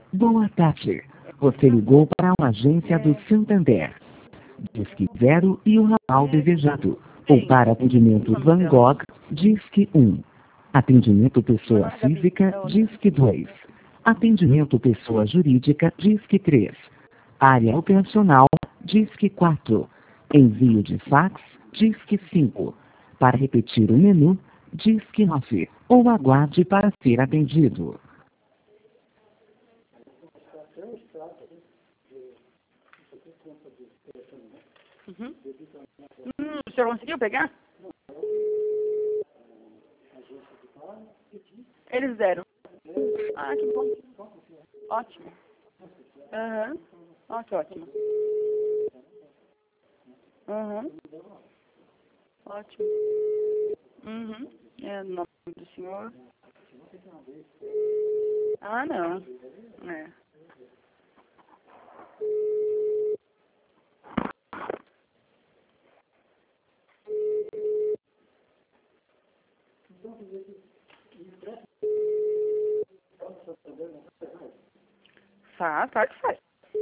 Boa tarde. Você ligou para uma agência do Santander. Disque 0 e o ramal desejado. Ou para atendimento Van Gogh, Disque 1. Atendimento pessoa física, Disque 2. Atendimento pessoa jurídica, Disque 3. Área operacional, Disque 4. Envio de fax, Disque 5. Para repetir o menu, Disque 9. Ou aguarde para ser atendido. Uhum. O senhor conseguiu pegar? Eles deram. Ah, que bom. Ótimo. Aham. Ó, que ótimo. Aham. Ótimo. Uhum. É o nome do senhor. Ah, não. É. Faz, claro que faz.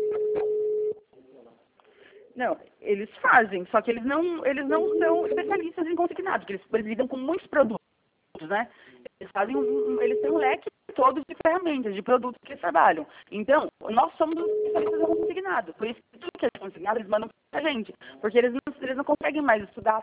Não, eles fazem, só que eles não são especialistas em consignado, porque eles lidam com muitos produtos, né? Eles fazem eles têm um leque todo de ferramentas, de produtos que eles trabalham. Então, nós somos os especialistas em consignado. Por isso que tudo que é consignado, eles mandam pra gente. Porque eles não conseguem mais estudar